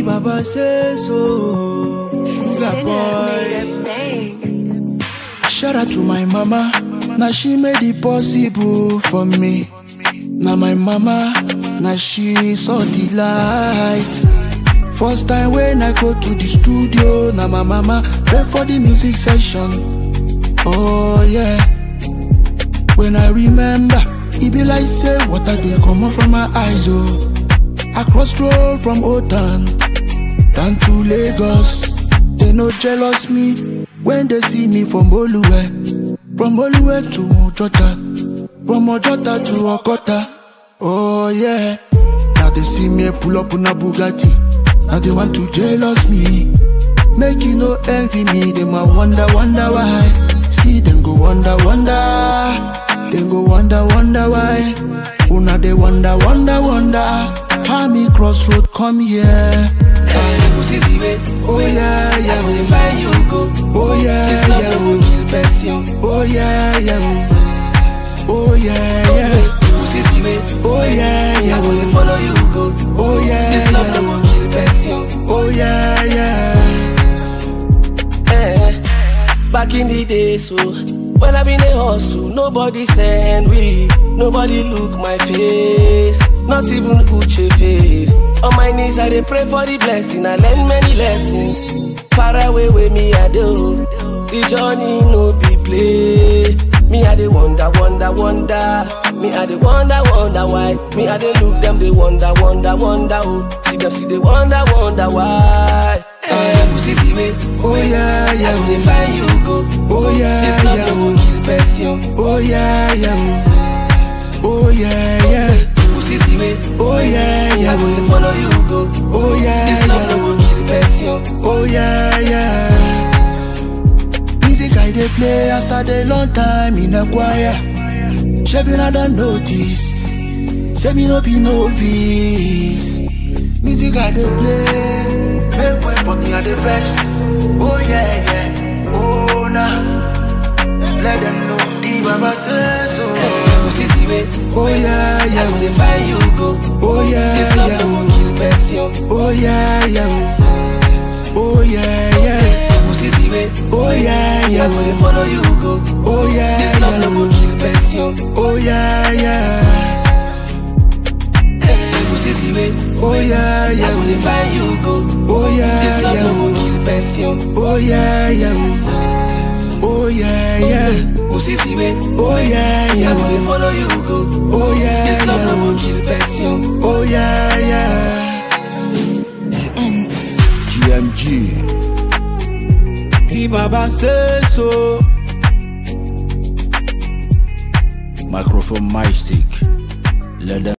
Baba says so. Sugar boy. Shout out to my mama. Now she made it possible for me. Now my mama, now she saw the light. First time when I go to the studio, now my mama pay for the music session. Oh yeah. When I remember, it be like say water they come out from my eyes. Oh, I cross road from Otan down to Lagos. They no jealous me when they see me from Oluwe. From Oluwe to Ojota, from Ojota to Okota. Oh yeah. Now they see me pull up on a Bugatti. Now they want to jealous me. Make you no envy me. They might wonder why. See them go wonder. Then go wonder why. Una they wonder. How me crossroad come here. Oh yeah, yeah. When you find you go. Oh yeah, this love yeah. will kill passion. Oh yeah, yeah. Oh yeah, yeah. Oh yeah, yeah. When you follow you go. Oh yeah, this love will kill passion. Oh yeah, yeah. Back in the day, so when I been a hustle, nobody send we, nobody look my face, not even Uche face. On my knees I dey pray for the blessing, I learn many lessons. Far away with me I do, the journey no be play. Me I dey wonder. Me I dey wonder why. Me I dey look them, they wonder. Oh, see them, they wonder why. Oh yeah, yeah. When they find you go. Oh yeah, this love yeah. will kill passion. Oh yeah, yeah. Oh yeah, yeah. Oh yeah, yeah. When they follow you go. Oh yeah, this love will kill passion. Oh yeah, yeah. Music I dey play, I started a long time in a choir. Shaping I don't notice. Say me no be novice. Music I dey play. Make way for me at the verse. Oh yeah, yeah. Oh nah. Let them know the Baba says so. Oh yeah, yeah. When they find you go. Oh yeah, this love yeah. will kill passion. Oh yeah, yeah. Oh yeah, yeah. Oh yeah, yeah. When they follow you go. Oh yeah, this love yeah. will kill passion. Oh yeah, yeah. Oh yeah, yeah. When they find you go. Oh yeah, this love yeah. will kill passion. Oh yeah, yeah. Oh yeah, yeah. Oh yeah, yeah. When they follow you go. Oh yeah, this love yeah. will kill passion. Oh yeah, yeah. GMG. The Baba says so. Microphone, my stick. Let them